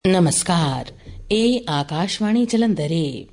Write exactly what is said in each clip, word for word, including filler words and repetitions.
नमस्कार, ਇਹ ਆਕਾਸ਼ਵਾਣੀ ਜਲੰਧਰ ਹੈ।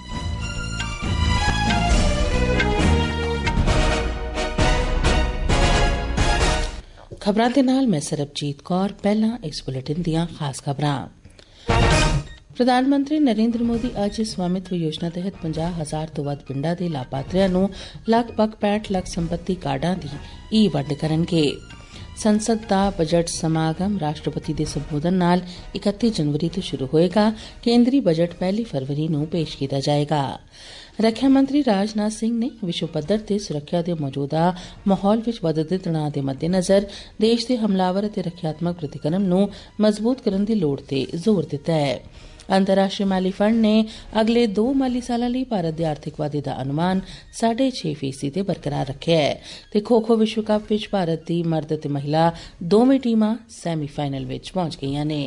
ਖਬਰਾਂ ਦੇ ਨਾਲ ਮੈਂ ਸਰਬਜੀਤ ਕੌਰ। ਪਹਿਲਾਂ ਇਸ ਬੁਲੇਟਿਨ ਦੀਆਂ ਖਾਸ ਖਬਰਾਂ। ਪ੍ਰਧਾਨ ਮੰਤਰੀ ਨਰਿੰਦਰ ਮੋਦੀ ਅੱਜ ਸਵਾਮਿਤਵ ਯੋਜਨਾ ਤਹਿਤ ਪੰਜਾਹ ਹਜ਼ਾਰ ਤੋਂ ਵੱਧ ਪਿੰਡਾਂ ਦੇ ਲਾਭਪਾਤਰੀਆਂ ਨੂੰ ਲਗਭਗ ਪੈਂਹਠ ਲੱਖ ਸੰਪੱਤੀ ਕਾਰਡਾਂ ਦੀ ਈ ਵੰਡ ਕਰਨਗੇ। ਸੰਸਦ ਦਾ ਬਜਟ ਸਮਾਗਮ ਰਾਸ਼ਟਰਪਤੀ ਦੇ ਸੰਬੋਧਨ ਨਾਲ ਇਕੱਤੀ ਜਨਵਰੀ ਤੋਂ ਸ਼ੁਰੂ ਹੋਏਗਾ। ਕੇਂਦਰੀ ਬਜਟ ਪਹਿਲੀ ਫਰਵਰੀ ਨੂੰ ਪੇਸ਼ ਕੀਤਾ ਜਾਏਗਾ। ਰੱਖਿਆ ਮੰਤਰੀ ਰਾਜਨਾਥ ਸਿੰਘ ਨੇ ਵਿਸ਼ਵ ਪੱਧਰ ਤੇ ਸੁਰੱਖਿਆ ਦੇ ਮੌਜੂਦਾ ਮਾਹੌਲ ਵਿੱਚ ਵਧਦੇ ਤਣਾਅ ਦੇ ਮੱਦੇਨਜ਼ਰ ਦੇਸ਼ ਦੇ ਹਮਲਾਵਰ ਅਤੇ ਰੱਖਿਆਤਮਕ ਪ੍ਰਤੀਕਰਮ ਨੂੰ ਮਜ਼ਬੂਤ ਕਰਨ ਦੀ ਲੋੜ ਤੇ ਜ਼ੋਰ ਦਿੱਤਾ ਹੈ। ਅੰਤਰਰਾਸ਼ਟਰੀ ਮਾਲੀ ਫੰਡ ਨੇ ਅਗਲੇ ਦੋ ਮਾਲੀ ਸਾਲਾਂ ਲਈ ਭਾਰਤ ਦੇ ਆਰਥਿਕ ਵਾਧੇ ਦਾ ਅਨੁਮਾਨ ਸਾਢੇ ਛੇ ਫੀਸਦੀ ਤੇ ਬਰਕਰਾਰ ਰੱਖਿਆ ਹੈ ਤੇ ਖੋ ਖੋ ਵਿਸ਼ਵ ਕੱਪ ਵਿੱਚ ਭਾਰਤ ਦੀ ਮਰਦ ਅਤੇ ਮਹਿਲਾ ਦੋਵੇਂ ਟੀਮਾਂ ਸੈਮੀ ਫਾਈਨਲ ਵਿੱਚ ਪਹੁੰਚ ਗਈਆਂ ਨੇ।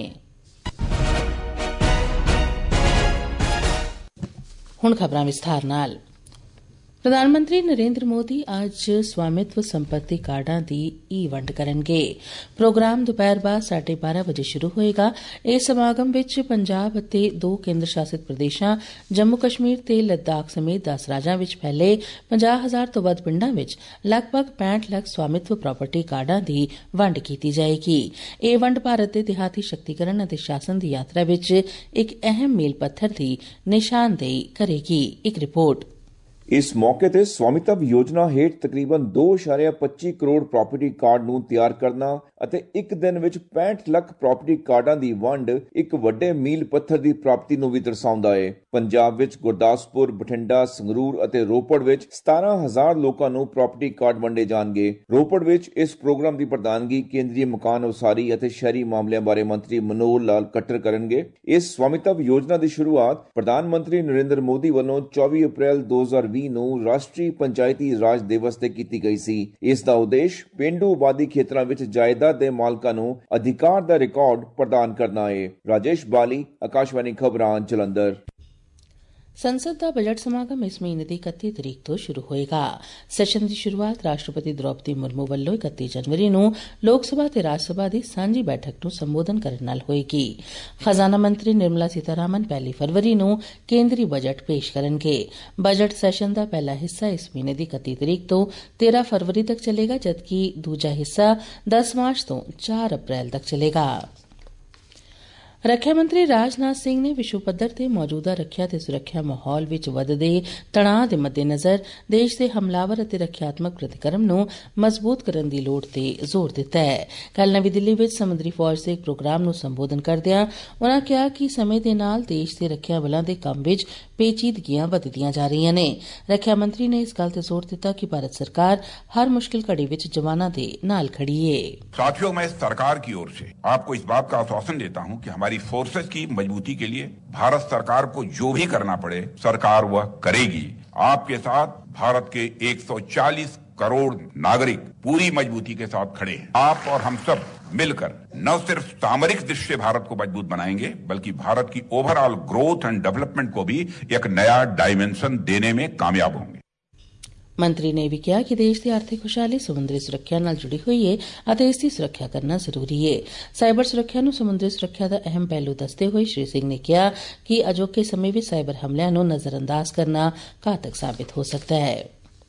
ਹੁਣ ਖਬਰਾਂ ਵਿਸਥਾਰ ਨਾਲ। ਪ੍ਰਧਾਨ ਮੰਤਰੀ ਨਰਿੰਦਰ ਮੋਦੀ ਅੱਜ ਸਵਾਮਿਤਵ ਸੰਪੱਤੀ ਕਾਰਡਾਂ ਦੀ ਈ ਵੰਡ ਕਰਨਗੇ। ਪ੍ਰੋਗਰਾਮ ਦੁਪਹਿਰ ਬਾਅਦ ਸਾਢੇ ਬਾਰਾਂ ਵਜੇ ਸ਼ੁਰੂ ਹੋਏਗਾ। ਇਸ ਸਮਾਗਮ ਵਿੱਚ ਪੰਜਾਬ ਅਤੇ ਦੋ ਕੇਂਦਰ ਸ਼ਾਸਿਤ ਪ੍ਰਦੇਸ਼ਾਂ ਜੰਮੂ ਕਸ਼ਮੀਰ ਤੇ ਲੱਦਾਖ ਸਮੇਤ ਦਸ ਰਾਜਾਂ ਵਿੱਚ ਫੈਲੇ ਪੰਜਾਹ ਹਜ਼ਾਰ ਤੋਂ ਵੱਧ ਪਿੰਡਾਂ ਵਿੱਚ ਲਗਭਗ ਪੈਂਹਠ ਲੱਖ ਸਵਾਮਿਤਵ ਪ੍ਰਾਪਰਟੀ ਕਾਰਡਾਂ ਦੀ ਵੰਡ ਕੀਤੀ ਜਾਏਗੀ। ਇਹ ਵੰਡ ਭਾਰਤ ਦੇ ਦਿਹਾਤੀ ਸ਼ਕਤੀਕਰਨ ਅਤੇ ਸ਼ਾਸਨ ਦੀ ਯਾਤਰਾ ਵਿੱਚ ਇੱਕ ਅਹਿਮ ਮੀਲ ਪੱਥਰ ਦੀ ਨਿਸ਼ਾਨਦੇਹੀ ਕਰੇਗੀ। ਇੱਕ ਰਿਪੋਰਟ। ਇਸ ਮੌਕੇ ਤੇ ਸਵਾਮਿਤਵ ਯੋਜਨਾ ਹੇਠ ਤਕਰੀਬਨ ਦੋ ਦਸ਼ਮਲਵ ਪੱਚੀ ਕਰੋੜ ਪ੍ਰਾਪਰਟੀ ਕਾਰਡ ਨੂੰ ਤਿਆਰ ਕਰਨਾ ਅਤੇ ਇੱਕ ਦਿਨ ਵਿੱਚ ਪੈਂਹਠ ਲੱਖ ਪ੍ਰਾਪਰਟੀ ਕਾਰਡਾਂ ਦੀ ਵੰਡ ਇੱਕ ਵੱਡੇ ਮੀਲ ਪੱਥਰ ਦੀ ਪ੍ਰਾਪਤੀ ਨੂੰ ਵੀ ਦਰਸਾਉਂਦਾ ਹੈ। ਪੰਜਾਬ ਵਿੱਚ ਗੁਰਦਾਸਪੁਰ, ਬਠਿੰਡਾ, ਸੰਗਰੂਰ ਅਤੇ ਰੋਪੜ ਵਿੱਚ ਸਤਾਰਾਂ ਹਜ਼ਾਰ ਲੋਕਾਂ ਨੂੰ ਪ੍ਰਾਪਰਟੀ ਕਾਰਡ ਵੰਡੇ ਜਾਣਗੇ। ਰੋਪੜ ਵਿੱਚ ਇਸ ਪ੍ਰੋਗਰਾਮ ਦੀ ਪ੍ਰਧਾਨਗੀ ਕੇਂਦਰੀ ਮਕਾਨ ਉਸਾਰੀ ਅਤੇ ਸ਼ਹਿਰੀ ਮਾਮਲਿਆਂ ਬਾਰੇ ਮੰਤਰੀ ਮਨੋਹਰ ਲਾਲ ਖੱਟਰ ਕਰਨਗੇ। ਇਸ ਸਵਾਮਿਤਵ ਯੋਜਨਾ ਦੀ ਸ਼ੁਰੂਆਤ ਪ੍ਰਧਾਨ ਮੰਤਰੀ ਨਰਿੰਦਰ ਮੋਦੀ ਵੱਲੋਂ ਚੌਵੀ ਅਪ੍ਰੈਲ ਦੋ ਹਜ਼ਾਰ ਵੀਹ ਨੂੰ ਰਾਸ਼ਟਰੀ ਪੰਚਾਇਤੀ ਰਾਜ ਦਿਵਸ ਤੇ ਕੀਤੀ ਗਈ ਸੀ। ਇਸ ਦਾ ਉਦੇਸ਼ ਪੇਂਡੂ ਆਬਾਦੀ ਖੇਤਰਾਂ ਵਿੱਚ ਜਾਇਦਾਦ ਦੇ ਮਾਲਕਾਂ ਨੂੰ ਅਧਿਕਾਰ ਦਾ ਰਿਕਾਰਡ ਪ੍ਰਦਾਨ ਕਰਨਾ ਹੈ। ਰਾਜੇਸ਼ ਬਾਲੀ, ਆਕਾਸ਼ਵਾਣੀ ਖਬਰਾਂ, ਜਲੰਧਰ। ਸੰਸਦ ਦਾ ਬਜਟ ਸਮਾਗਮ ਇਸ ਮਹੀਨੇ ਦੀ ਇਕੱਤੀ ਤਰੀਕ ਤੋਂ ਸ਼ੁਰੂ ਹੋਏਗਾ। ਸੈਸ਼ਨ ਦੀ ਸ਼ੁਰੂਆਤ ਰਾਸ਼ਟਰਪਤੀ ਦ੍ਰੌਪਦੀ ਮੁਰਮੂ ਵੱਲੋਂ ਇਕੱਤੀ ਜਨਵਰੀ ਨੂੰ ਲੋਕ ਸਭਾ ਤੇ ਰਾਜ ਸਭਾ ਦੀ ਸਾਂਝੀ ਬੈਠਕ ਨੂੰ ਸੰਬੋਧਨ ਕਰਨ ਨਾਲ ਹੋਏਗੀ। ਖਜ਼ਾਨਾ ਮੰਤਰੀ ਨਿਰਮਲਾ ਸੀਤਾਰਾਮਨ ਪਹਿਲੀ ਫਰਵਰੀ ਨੂੰ ਕੇਂਦਰੀ ਬਜਟ ਪੇਸ਼ ਕਰਨਗੇ। ਬਜਟ ਸੈਸ਼ਨ ਦਾ ਪਹਿਲਾ ਹਿੱਸਾ ਇਸ ਮਹੀਨੇ ਦੀ ਇਕੱਤੀ ਤਰੀਕ ਤੋਂ ਤੇਰਾਂ ਫਰਵਰੀ ਤੱਕ ਚੱਲੇਗਾ, ਜਦਕਿ ਦੂਜਾ ਹਿੱਸਾ ਦਸ ਮਾਰਚ ਤੋਂ ਚਾਰ ਅਪ੍ਰੈਲ ਤੱਕ ਚੱਲੇਗਾ। ਰੱਖਿਆ ਮੰਤਰੀ ਰਾਜਨਾਥ ਸਿੰਘ ਨੇ ਵਿਸ਼ਵ ਪੱਧਰ ਤੇ ਮੌਜੂਦਾ ਰੱਖਿਆ ਤੇ ਸੁਰੱਖਿਆ ਮਾਹੌਲ ਵਿੱਚ ਵਧਦੇ ਤਣਾਅ ਦੇ ਮੱਦੇਨਜ਼ਰ ਦੇਸ਼ ਦੇ ਹਮਲਾਵਰ ਅਤੇ ਰੱਖਿਆਤਮਕ ਪ੍ਰਤੀਕਰਮ ਨੂੰ ਮਜ਼ਬੂਤ ਕਰਨ ਦੀ ਲੋੜ ਤੇ ਜ਼ੋਰ ਦਿੱਤਾ ਹੈ। ਕੱਲ੍ਹ ਨਵੀਂ ਦਿੱਲੀ ਵਿੱਚ ਸਮੁੰਦਰੀ ਫੌਜ ਦੇ ਇੱਕ ਪ੍ਰੋਗਰਾਮ ਨੂੰ ਸੰਬੋਧਨ ਕਰਦਿਆਂ ਉਨ੍ਹਾਂ ਕਿਹਾ ਕਿ ਸਮੇਂ ਦੇ ਨਾਲ ਦੇਸ਼ ਦੇ ਰੱਖਿਆ ਬਲਾਂ ਦੇ ਕੰਮ ਵਿੱਚ ਪੇਚੀਦਗੀਆਂ ਵਧਦੀਆਂ ਜਾ ਰਹੀਆਂ ਨੇ। ਰੱਖਿਆ ਮੰਤਰੀ ਨੇ ਇਸ ਗੱਲ ਤੇ ਜ਼ੋਰ ਦਿੱਤਾ ਕਿ ਭਾਰਤ ਸਰਕਾਰ ਹਰ ਮੁਸ਼ਕਿਲ ਘੜੀ ਵਿੱਚ ਜਵਾਨਾਂ ਦੇ ਨਾਲ खड़ी है। साथियों, मैं सरकार की ओर से आपको इस बात का आश्वासन देता हूं कि हमारी फोर्सेस की मजबूती के लिए भारत सरकार को जो भी करना पड़े सरकार वह करेगी। आपके साथ भारत के एक सौ चालीस करोड़ नागरिक पूरी मजबूती के साथ खड़े हैं। आप और हम सब मिलकर न सिर्फ सामरिक दृष्टि से भारत को मजबूत बनाएंगे बल्कि भारत की ओवरऑल ग्रोथ एंड डेवलपमेंट को भी एक नया डायमेंशन देने में कामयाब होंगे। ਮੰਤਰੀ ਨੇ ਵੀ ਕਿਹਾ ਕਿ ਦੇਸ਼ ਦੀ ਆਰਥਿਕ ਖੁਸ਼ਹਾਲੀ ਸਮੁੰਦਰੀ ਸੁਰੱਖਿਆ ਨਾਲ ਜੁੜੀ ਹੋਈ ਹੈ ਅਤੇ ਇਸ ਦੀ ਸੁਰੱਖਿਆ ਕਰਨਾ ਜ਼ਰੂਰੀ ਹੈ। ਸਾਈਬਰ ਸੁਰੱਖਿਆ ਨੂੰ ਸਮੁੰਦਰੀ ਸੁਰੱਖਿਆ ਦਾ ਅਹਿਮ ਪਹਿਲੂ ਦੱਸਦੇ ਹੋਏ ਸ਼੍ਰੀ ਸਿੰਘ ਨੇ ਕਿਹਾ ਕਿ ਅਜੋਕੇ ਸਮੇਂ ਵਿੱਚ ਸਾਈਬਰ ਹਮਲਿਆਂ ਨੂੰ ਨਜ਼ਰਅੰਦਾਜ਼ ਕਰਨਾ ਘਾਤਕ ਸਾਬਿਤ ਹੋ ਸਕਦਾ ਹੈ।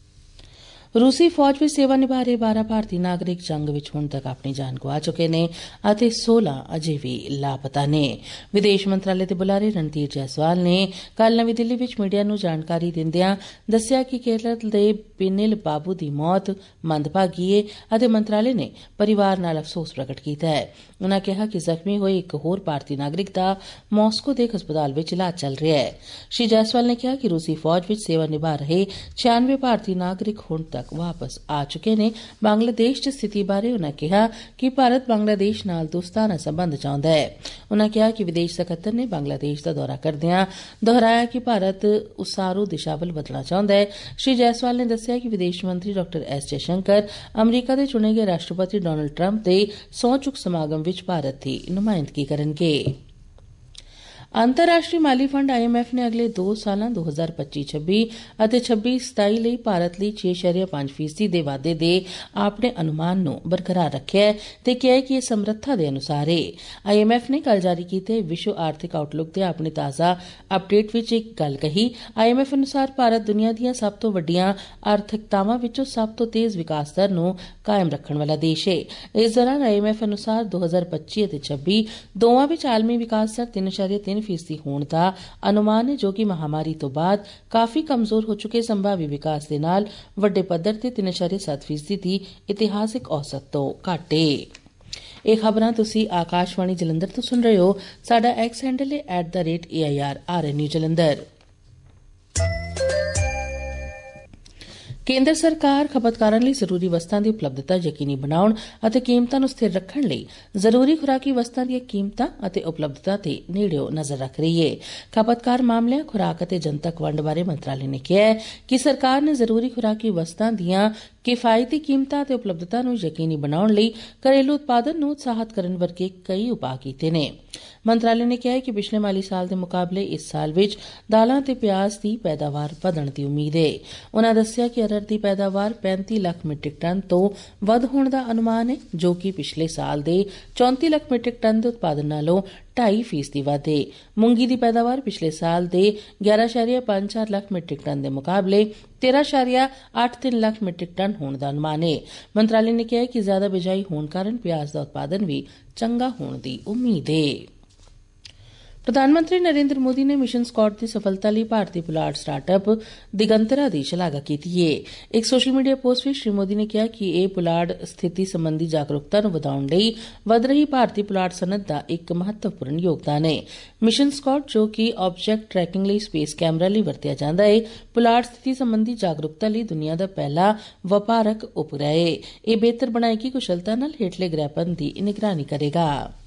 ਰੂਸੀ ਫੌਜ ਵਿੱਚ ਸੇਵਾ ਨਿਭਾ ਰਹੇ ਬਾਰਾਂ ਭਾਰਤੀ ਨਾਗਰਿਕ ਜੰਗ ਵਿੱਚ ਹੁਣ ਤੱਕ ਆਪਣੀ ਜਾਨ ਗਵਾ ਚੁੱਕੇ ਨੇ ਅਤੇ ਸੋਲਾਂ ਅਜੇ ਵੀ ਲਾਪਤਾ ਨੇ। ਵਿਦੇਸ਼ ਮੰਤਰਾਲੇ ਦੇ ਬੁਲਾਰੇ ਰਣਧੀਰ ਜੈਸਵਾਲ ਨੇ ਕੱਲ੍ਹ ਨਵੀਂ ਦਿੱਲੀ ਵਿੱਚ ਮੀਡੀਆ ਨੂੰ ਜਾਣਕਾਰੀ ਦਿੰਦਿਆਂ ਦੱਸਿਆ ਕਿ ਕੇਰਲ ਦੇ ਬਿਨਿਲ ਬਾਬੂ ਦੀ ਮੌਤ ਮੰਦਭਾਗੀ ਏ ਅਤੇ ਮੰਤਰਾਲੇ ਨੇ ਪਰਿਵਾਰ ਨਾਲ ਅਫਸੋਸ ਪ੍ਰਗਟ ਕੀਤਾ ਹੈ। ਉਨ੍ਹਾਂ ਕਿਹਾ ਕਿ ਜ਼ਖਮੀ ਹੋਏ ਇੱਕ ਹੋਰ ਭਾਰਤੀ ਨਾਗਰਿਕ ਦਾ ਮਾਸਕੋ ਦੇ ਇੱਕ ਹਸਪਤਾਲ ਵਿੱਚ ਇਲਾਜ ਚੱਲ ਰਿਹਾ ਹੈ। ਸ਼੍ਰੀ ਜੈਸਵਾਲ ਨੇ ਕਿਹਾ ਕਿ ਰੂਸੀ ਫੌਜ ਵਿੱਚ ਸੇਵਾ ਨਿਭਾ ਰਹੇ ਛਿਆਨਵੇਂ ਭਾਰਤੀ ਨਾਗਰਿਕ ਹੁਣ ਤੱਕ ਵਾਪਸ ਆ ਚੁੱਕੇ ਨੇ। ਬੰਗਲਾਦੇਸ਼ ਚ ਸਥਿਤੀ ਬਾਰੇ ਉਨ੍ਹਾਂ ਕਿਹਾ ਕਿ ਭਾਰਤ ਬੰਗਲਾਦੇਸ਼ ਨਾਲ ਦੋਸਤਾਨਾ ਸੰਬੰਧ ਚਾਹੁੰਦਾ ਹੈ। ਉਨ੍ਹਾਂ ਕਿਹਾ ਕਿ ਵਿਦੇਸ਼ ਸਕੱਤਰ ਨੇ ਬੰਗਲਾਦੇਸ਼ ਦਾ ਦੌਰਾ ਕਰਦਿਆਂ ਦੁਹਰਾਇਆ ਕਿ ਭਾਰਤ ਉਸਾਰੂ ਦਿਸ਼ਾ ਵੱਲ ਵਧਣਾ ਚਾਹੁੰਦਾ ਹੈ। ਸ਼੍ਰੀ ਜੈਸਵਾਲ ਨੇ ਦੱਸਿਆ ਕਿ ਵਿਦੇਸ਼ ਮੰਤਰੀ ਡਾ ਐਸ ਜੈਸ਼ੰਕਰ ਅਮਰੀਕਾ ਦੇ ਚੁਣੇ ਗਏ ਰਾਸ਼ਟਰਪਤੀ ਡੋਨਲਡ ਟਰੰਪ ਦੇ ਸਹੁੰ ਚੁੱਕ ਸਮਾਗਮ ਵਿੱਚ ਭਾਰਤ ਦੀ ਨੁਮਾਇੰਦਗੀ ਕਰਨਗੇ। अंतर्राष्ट्रीय माली फंड आई एम एफ ने अगले दो सालां दो हज़ार पच्ची छब्बी ਅਤੇ ਛੱਬੀ ਸਤਾਈ ਲਈ ਭਾਰਤ ਲਈ ਛੇ ਦਸ਼ਮਲਵ ਪੰਜ ਫੀਸਦੀ ਦੇ ਵਾਧੇ ਦੇ ਆਪਣੇ ਅਨੁਮਾਨ ਨੂੰ ਬਰਕਰਾਰ ਰੱਖਿਆ ਹੈ ਤੇ ਕਿਹਾ ਹੈ ਕਿ ਇਹ ਸਮਰੱਥਾ ਦੇ ਅਨੁਸਾਰ ਹੈ। ਆਈ ਐਮ ਐਫ ਨੇ ਕੱਲ ਜਾਰੀ ਕੀਤੇ ਵਿਸ਼ਵ ਆਰਥਿਕ ਆਊਟਲੁੱਕ ਦੇ ਆਪਣੇ ਤਾਜ਼ਾ ਅਪਡੇਟ ਵਿੱਚ ਇੱਕ ਗੱਲ ਕਹੀ। ਆਈ ਐਮ ਐਫ ਅਨੁਸਾਰ ਭਾਰਤ ਦੁਨੀਆ ਦੀਆਂ ਸਭ ਤੋਂ ਵੱਡੀਆਂ ਆਰਥਿਕਤਾਵਾਂ ਵਿੱਚੋਂ ਸਭ ਤੋਂ ਤੇਜ਼ ਵਿਕਾਸ ਦਰ ਨੂੰ ਕਾਇਮ ਰੱਖਣ ਵਾਲਾ ਦੇਸ਼ ਹੈ। ਇਸ ਦੌਰਾਨ ਆਈ ਐਮ ਐਫ ਅਨੁਸਾਰ ਦੋ ਹਜ਼ਾਰ ਪੱਚੀ ਅਤੇ ਛੱਬੀ ਦੋਵਾਂ ਵਿੱਚ ਆਲਮੀ ਵਿਕਾਸ ਦਰ ਤਿੰਨ ਦਸ਼ਮਲਵ ਤਿੰਨ ਫੀਸਦੀ ਹੋਣ ਦਾ ਅਨੁਮਾਨ ਹੈ, ਜੋ ਕਿ ਮਹਾਮਾਰੀ ਤੋਂ ਬਾਅਦ ਕਾਫੀ ਕਮਜ਼ੋਰ ਹੋ ਚੁੱਕੇ ਸੰਭਾਵੀ ਵਿਕਾਸ ਦੇ ਨਾਲ ਵੱਡੇ ਪੱਧਰ ਤੇ ਤਿੰਨ ਦਸ਼ਮਲਵ ਸੱਤ ਫੀਸਦੀ ਦੀ ਇਤਿਹਾਸਿਕ ਔਸਤ ਤੋਂ ਘੱਟ ਹੈ। ਇਹ ਖਬਰਾਂ ਤੁਸੀਂ ਆਕਾਸ਼ਵਾਣੀ ਜਲੰਧਰ ਤੋਂ ਸੁਣ ਰਹੇ ਹੋ। ਸਾਡਾ ਐਕਸ ਹੈਂਡਲ ਹੈ at the rate A I R R N U Jalandhar. ਕੇਂਦਰ ਸਰਕਾਰ ਖਪਤਕਾਰਾਂ ਲਈ ਜ਼ਰੂਰੀ ਵਸਤਾਂ ਦੀ ਉਪਲਬਧਤਾ ਯਕੀਨੀ ਬਣਾਉਣ ਅਤੇ ਕੀਮਤਾਂ ਨੂੰ ਸਥਿਰ ਰੱਖਣ ਲਈ ਜ਼ਰੂਰੀ ਖੁਰਾਕੀ ਵਸਤਾਂ ਦੀਆਂ ਕੀਮਤਾਂ ਅਤੇ ਉਪਲਬਧਤਾ ਤੇ ਨੇੜਿਓਂ ਨਜ਼ਰ ਰੱਖ ਰਹੀ ਹੈ। ਖਪਤਕਾਰ ਮਾਮਲਿਆਂ, ਖੁਰਾਕ ਅਤੇ ਜਨਤਕ ਵੰਡ ਬਾਰੇ ਮੰਤਰਾਲੇ ਨੇ ਕਿਹਾ ਹੈ ਕਿ ਸਰਕਾਰ ਨੇ ਜ਼ਰੂਰੀ ਖੁਰਾਕੀ ਵਸਤਾਂ ਦੀਆਂ ਕਿਫਾਇਤੀ ਕੀਮਤਾਂ ਅਤੇ ਉਪਲਬਧਤਾ ਨੂੰ ਯਕੀਨੀ ਬਣਾਉਣ ਲਈ ਘਰੇਲੂ ਉਤਪਾਦਨ ਨੂੰ ਉਤਸ਼ਾਹਿਤ ਕਰਨ ਵਰਗੇ ਕਈ ਉਪਾਅ ਕੀਤੇ ਨੇ। ਮੰਤਰਾਲੇ ਨੇ ਕਿਹਾ ਹੈ ਕਿ ਪਿਛਲੇ ਮਾਲੀ ਸਾਲ ਦੇ ਮੁਕਾਬਲੇ ਇਸ ਸਾਲ ਵਿੱਚ ਦਾਲਾਂ ਅਤੇ ਪਿਆਜ਼ ਦੀ ਪੈਦਾਵਾਰ ਵਧਣ ਦੀ ਉਮੀਦ ਹੈ। ਉਨ੍ਹਾਂ ਦੱਸਿਆ ਕਿ ਅਰਹਰ ਦੀ ਪੈਦਾਵਾਰ ਪੈਂਤੀ ਲੱਖ ਮੀਟ੍ਰਿਕ ਟਨ ਤੋਂ ਵੱਧ ਹੋਣ ਦਾ ਅਨੁਮਾਨ ਹੈ, ਜੋ ਕਿ ਪਿਛਲੇ ਸਾਲ ਦੇ ਚੌਂਤੀ ਲੱਖ ਮੀਟ੍ਰਿਕ ਟਨ ਦੇ ਉਤਪਾਦਨ ਨਾਲੋਂ ਢਾਈ ਫੀਸਦੀ ਵੱਧ ਹੈ। ਮੂੰਗੀ ਦੀ ਪੈਦਾਵਾਰ ਪਿਛਲੇ ਸਾਲ ਦੇ ਗਿਆਰਾਂ ਦਸ਼ਮਲਵ ਪੰਜ ਚਾਰ ਲੱਖ ਮੀਟ੍ਰਿਕ ਟਨ ਦੇ ਮੁਕਾਬਲੇ ਤੇਰਾਂ ਦਸ਼ਮਲਵ ਅੱਠ ਤਿੰਨ ਲੱਖ ਮੀਟ੍ਰਿਕ ਟਨ ਹੋਣ ਦਾ ਅਨੁਮਾਨ ਹੈ। ਮੰਤਰਾਲੇ ਨੇ ਕਿਹਾ ਕਿ ਜ਼ਿਆਦਾ ਬਿਜਾਈ ਹੋਣ ਕਾਰਨ ਪਿਆਜ਼ ਦਾ ਉਤਪਾਦਨ ਵੀ ਚੰਗਾ ਹੋਣ ਦੀ ਉਮੀਦ ਹੈ। ਪ੍ਰਧਾਨ ਮੰਤਰੀ ਨਰਿੰਦਰ ਮੋਦੀ ਨੇ ਮਿਸ਼ਨ ਸਕਾਟ ਦੀ ਸਫਲਤਾ ਲਈ ਭਾਰਤੀ ਪੁਲਾੜ ਸਟਾਰਟਅਪ ਦਿਗੰਤਰਾ ਦੀ ਸ਼ਲਾਘਾ ਕੀਤੀ ਹੈ। ਇੱਕ ਸੋਸ਼ਲ ਮੀਡੀਆ ਪੋਸਟ ਵਿੱਚ ਸ਼੍ਰੀ ਮੋਦੀ ਨੇ ਕਿਹਾ ਕਿ ਇਹ ਪੁਲਾੜ ਸਥਿਤੀ ਸੰਬੰਧੀ ਜਾਗਰੂਕਤਾ ਨੂੰ ਵਧਾਉਣ ਲਈ ਵਧ ਰਹੀ ਭਾਰਤੀ ਪੁਲਾੜ ਸਨਅਤ ਦਾ ਇੱਕ ਮਹੱਤਵਪੂਰਨ ਯੋਗਦਾਨ ਹੈ। ਮਿਸ਼ਨ ਸਕਾਟ, ਜੋ ਕਿ ਆਬਜੈਕਟ ਟਰੈਕਿੰਗ ਲਈ ਸਪੇਸ ਕੈਮਰਾ ਲਈ ਵਰਤਿਆ ਜਾਂਦਾ ਹੈ, ਪੁਲਾੜ ਸਥਿਤੀ ਸੰਬੰਧੀ ਜਾਗਰੂਕਤਾ ਲਈ ਦੁਨੀਆ ਦਾ ਪਹਿਲਾ ਵਪਾਰਕ ਉਪਗ੍ਰਹਿ ਹੈ। ਇਹ ਬਿਹਤਰ ਬਣਾਏਗੀ ਕੁਸ਼ਲਤਾ ਨਾਲ ਹੇਠਲੇ ਗ੍ਰਹਿਪੰਥ ਦੀ ਨਿਗਰਾਨੀ ਕਰੇਗਾ।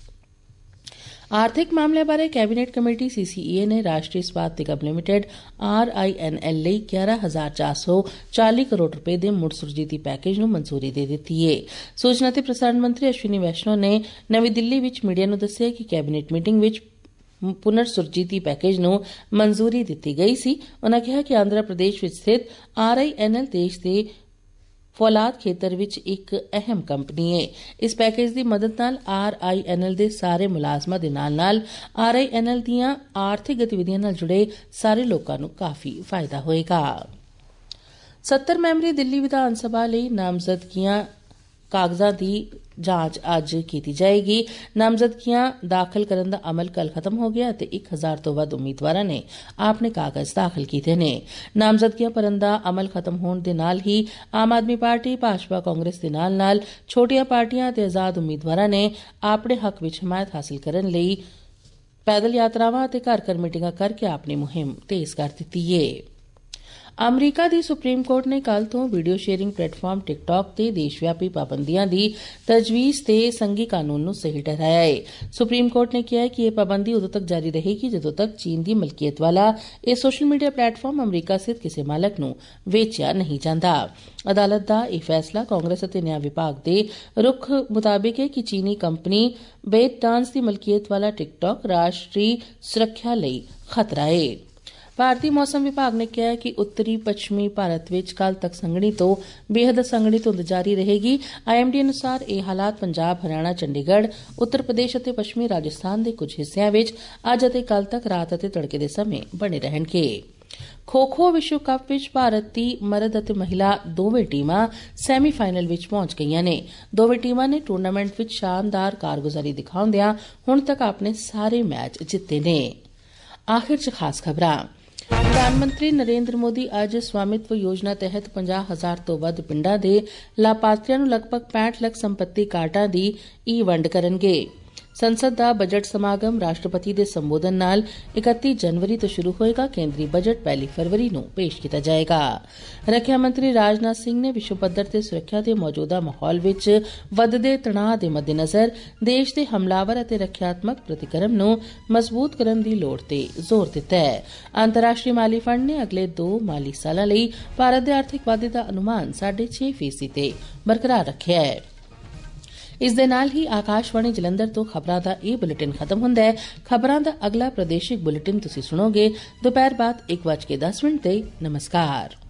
ਆਰਥਿਕ ਮਾਮਲਿਆਂ ਬਾਰੇ ਕੈਬਨਿਟ ਕਮੇਟੀ ਸੀ ਸੀ ਈ ਏ ਨੇ Rashtriya Ispat Nigam limited R I N L ਲਈ ਗਿਆਰਾਂ ਹਜ਼ਾਰ ਚਾਰ ਸੌ ਚਾਲੀ ਕਰੋੜ ਰੁਪਏ ਦੇ ਮੁੜ ਸੁਰਜੀਤੀ ਪੈਕੇਜ ਨੂੰ ਮਨਜ਼ੂਰੀ ਦੇ ਦਿੱਤੀ ਹੈ। ਸੂਚਨਾ ਤੇ ਪ੍ਰਸਾਰਣ ਮੰਤਰੀ ਅਸ਼ਵਨੀ ਵੈਸ਼ਨੋ ਨੇ ਨਵੀਂ ਦਿੱਲੀ ਵਿੱਚ ਮੀਡੀਆ ਨੂੰ ਦੱਸਿਆ ਕਿ ਕੈਬਨਿਟ ਮੀਟਿੰਗ ਵਿੱਚ ਪੁਨਰ ਸੁਰਜੀਤੀ ਪੈਕੇਜ ਨੂੰ ਮਨਜ਼ੂਰੀ ਦਿੱਤੀ ਗਈ ਸੀ। ਉਨ੍ਹਾਂ ਕਿਹਾ ਕਿ ਆਂਧਰਾ ਪ੍ਰਦੇਸ਼ ਵਿੱਚ ਸਥਿਤ ਆਰ ਆਈ ਐਨ ਐਲ ਦੇਸ਼ ਦੇ ਫੌਲਾਦ ਖੇਤਰ ਵਿੱਚ ਇੱਕ ਅਹਿਮ ਕੰਪਨੀ ਹੈ। ਇਸ ਪੈਕੇਜ ਦੀ ਮਦਦ ਨਾਲ ਆਰ ਆਈ ਐਨ ਐਲ ਦੇ ਸਾਰੇ ਮੁਲਾਜ਼ਮਾਂ ਦੇ ਨਾਲ ਨਾਲ ਆਰ ਆਈ ਐਨ ਐਲ ਦੀਆਂ ਆਰਥਿਕ ਗਤੀਵਿਧੀਆਂ ਨਾਲ ਜੁੜੇ ਸਾਰੇ ਲੋਕਾਂ ਨੂੰ ਕਾਫੀ ਫਾਇਦਾ ਹੋਏਗਾ। ਸੱਤਰ ਮੈਂਬਰੀ ਦਿੱਲੀ ਵਿਧਾਨ ਸਭਾ ਲਈ ਨਾਮਜ਼ਦਗੀਆਂ ਕਾਗਜ਼ਾਂ ਦੀ ਜਾਂਚ ਅੱਜ ਕੀਤੀ ਜਾਏਗੀ। ਨਾਮਜ਼ਦਗੀਆਂ ਦਾਖਲ ਕਰਨ ਦਾ ਅਮਲ ਕੱਲ ਖਤਮ ਹੋ ਗਿਆ ਅਤੇ ਇੱਕ ਹਜ਼ਾਰ ਤੋਂ ਵੱਧ ਉਮੀਦਵਾਰਾਂ ਨੇ ਆਪਣੇ ਕਾਗਜ਼ ਦਾਖਲ ਕੀਤੇ ਨੇ। ਨਾਮਜ਼ਦਗੀਆਂ ਭਰਨ ਦਾ ਅਮਲ ਖਤਮ ਹੋਣ ਦੇ ਨਾਲ ਹੀ ਆਮ ਆਦਮੀ ਪਾਰਟੀ, ਭਾਜਪਾ, ਕਾਂਗਰਸ ਦੇ ਨਾਲ ਨਾਲ ਛੋਟੀਆਂ ਪਾਰਟੀਆਂ ਅਤੇ ਆਜ਼ਾਦ ਉਮੀਦਵਾਰਾਂ ਨੇ ਆਪਣੇ ਹੱਕ ਵਿੱਚ ਹਮਾਇਤ ਹਾਸਲ ਕਰਨ ਲਈ ਪੈਦਲ ਯਾਤਰਾਵਾਂ ਅਤੇ ਘਰ ਘਰ ਮੀਟਿੰਗਾਂ ਕਰਕੇ ਆਪਣੀ ਮੁਹਿੰਮ ਤੇਜ਼ ਕਰ ਦਿੱਤੀ ਹੈ। ਅਮਰੀਕਾ ਦੀ ਸੁਪਰੀਮ ਕੋਰਟ ਨੇ ਕੱਲ੍ਹ ਤੋਂ ਵੀਡੀਓ ਸ਼ੇਅਰਿੰਗ ਪਲੇਟਫਾਰਮ ਟਿਕਟੌਕ ਤੇ ਦੇਸ਼ ਵਿਆਪੀ ਪਾਬੰਦੀਆਂ ਦੀ ਤਜਵੀਜ਼ ਤੇ ਸੰਘੀ ਕਾਨੂੰਨ ਨੂੰ ਸਹੀ ਠਹਿਰਾਇਆ ਹੈ। ਸੁਪਰੀਮ ਕੋਰਟ ਨੇ ਕਿਹਾ ਕਿ ਇਹ ਪਾਬੰਦੀ ਉਦੋਂ ਤੱਕ ਜਾਰੀ ਰਹੇਗੀ ਜਦੋਂ ਤੱਕ ਚੀਨ ਦੀ ਮਲਕੀਅਤ ਵਾਲਾ ਇਹ ਸੋਸ਼ਲ ਮੀਡੀਆ ਪਲੇਟਫਾਰਮ ਅਮਰੀਕਾ ਸਥਿਤ ਕਿਸੇ ਮਾਲਕ ਨੂੰ ਵੇਚਿਆ ਨਹੀਂ ਜਾਂਦਾ। ਅਦਾਲਤ ਦਾ ਇਹ ਫੈਸਲਾ ਕਾਂਗਰਸ ਅਤੇ ਨਿਆਂ ਵਿਭਾਗ ਦੇ ਰੁਖ ਮੁਤਾਬਿਕ ਹੈ ਕਿ ਚੀਨੀ ਕੰਪਨੀ ਬੇਟ ਡਾਂਸ ਦੀ ਮਲਕੀਅਤ ਵਾਲਾ ਟਿਕਟੌਕ ਰਾਸ਼ਟਰੀ ਸੁਰੱਖਿਆ ਲਈ ਖਤਰਾ ਹੈ। ਭਾਰਤੀ ਮੌਸਮ ਵਿਭਾਗ ਨੇ ਕਿਹਾ ਹੈ ਕਿ ਉੱਤਰੀ ਪੱਛਮੀ ਭਾਰਤ ਵਿੱਚ ਕੱਲ੍ਹ ਤੱਕ ਸੰਘਣੀ ਤੋਂ ਬੇਹੱਦ ਸੰਘਣੀ ਧੁੰਦ ਜਾਰੀ ਰਹੇਗੀ। ਆਈ ਐਮ ਡੀ ਅਨੁਸਾਰ ਇਹ ਹਾਲਾਤ ਪੰਜਾਬ, ਹਰਿਆਣਾ, ਚੰਡੀਗੜ੍ਹ, ਉੱਤਰ ਪ੍ਰਦੇਸ਼ ਅਤੇ ਪੱਛਮੀ ਰਾਜਸਥਾਨ ਦੇ ਕੁਝ ਹਿੱਸਿਆਂ ਵਿੱਚ ਅੱਜ ਅਤੇ ਕੱਲ੍ਹ ਤੱਕ ਰਾਤ ਅਤੇ ਤੜਕੇ ਦੇ ਸਮੇਂ ਬਣੇ ਰਹਿਣਗੇ। ਖੋ-ਖੋ ਵਿਸ਼ਵ ਕੱਪ ਵਿੱਚ ਭਾਰਤ ਦੀ ਮਰਦ ਅਤੇ ਮਹਿਲਾ ਦੋਵੇਂ ਟੀਮਾਂ ਸੈਮੀ ਫਾਈਨਲ ਵਿੱਚ ਪਹੁੰਚ ਗਈਆਂ ਨੇ। ਦੋਵੇਂ ਟੀਮਾਂ ਨੇ ਟੂਰਨਾਮੈਂਟ ਵਿੱਚ ਸ਼ਾਨਦਾਰ ਕਾਰਗੁਜ਼ਾਰੀ ਦਿਖਾਉਂਦਿਆਂ ਹੁਣ ਤੱਕ ਆਪਣੇ ਸਾਰੇ ਮੈਚ ਜਿੱਤੇ ਨੇ। ਆਖਿਰ 'ਚ ਖਾਸ ਖਬਰਾਂ। ਪ੍ਰਧਾਨ ਮੰਤਰੀ ਨਰਿੰਦਰ ਮੋਦੀ ਅੱਜ ਸਵਾਮਿਤਵ ਯੋਜਨਾ ਤਹਿਤ ਪੰਜਾਹ ਹਜ਼ਾਰ ਤੋਂ ਵੱਧ ਪਿੰਡਾਂ ਦੇ ਲਾਭਪਾਤਰੀਆਂ ਨੂੰ ਲਗਭਗ ਪੈਂਹਠ ਲੱਖ ਸੰਪੱਤੀ ਕਾਰਡਾਂ ਦੀ ਈ ਵੰਡ ਕਰਨਗੇ। ਸੰਸਦ ਦਾ ਬਜਟ ਸਮਾਗਮ ਰਾਸ਼ਟਰਪਤੀ ਦੇ ਸੰਬੋਧਨ ਨਾਲ ਇਕੱਤੀ ਜਨਵਰੀ ਤੋਂ ਸ਼ੁਰੂ ਹੋਏਗਾ। ਕੇਂਦਰੀ ਬਜਟ ਪਹਿਲੀ ਫਰਵਰੀ ਨੂੰ ਪੇਸ਼ ਕੀਤਾ ਜਾਏਗਾ। ਰੱਖਿਆ ਮੰਤਰੀ ਰਾਜਨਾਥ ਸਿੰਘ ਨੇ ਵਿਸ਼ਵ ਪੱਧਰ ਤੇ ਸੁਰੱਖਿਆ ਦੇ ਮੌਜੂਦਾ ਮਾਹੌਲ ਵਿੱਚ ਵੱਧਦੇ ਤਣਾਅ ਦੇ ਮੱਦੇਨਜ਼ਰ ਦੇਸ਼ ਦੇ ਹਮਲਾਵਰ ਅਤੇ ਰੱਖਿਆਤਮਕ ਪ੍ਰਤੀਕਰਮ ਨੂੰ ਮਜ਼ਬੂਤ ਕਰਨ ਦੀ ਲੋੜ ਤੇ ਜ਼ੋਰ ਦਿੱਤਾ ਹੈ। ਅੰਤਰਰਾਸ਼ਟਰੀ ਮਾਲੀ ਫੰਡ ਨੇ ਅਗਲੇ ਦੋ ਮਾਲੀ ਸਾਲਾਂ ਲਈ ਭਾਰਤ ਦੇ ਆਰਥਿਕ ਵਾਧੇ ਦਾ ਅਨੁਮਾਨ ਸਾਢੇ ਛੇ ਫੀਸਦੀ ਤੇ ਬਰਕਰਾਰ ਰੱਖਿਆ ਹੈ। ਇਸ ਦੇ ਨਾਲ ਹੀ ਆਕਾਸ਼ਵਾਣੀ ਜਲੰਧਰ ਤੋਂ ਖਬਰਾਂ ਦਾ ਇਹ ਬੁਲੇਟਿਨ ਖਤਮ ਹੁੰਦਾ ਹੈ। ਖਬਰਾਂ ਦਾ ਅਗਲਾ ਪ੍ਰਾਦੇਸ਼ਿਕ ਬੁਲੇਟਿਨ ਤੁਸੀਂ ਸੁਣੋਗੇ ਦੁਪਹਿਰ ਬਾਅਦ ਇੱਕ ਵੱਜ ਕੇ ਦਸ ਮਿੰਟ ਤੇ। ਨਮਸਕਾਰ।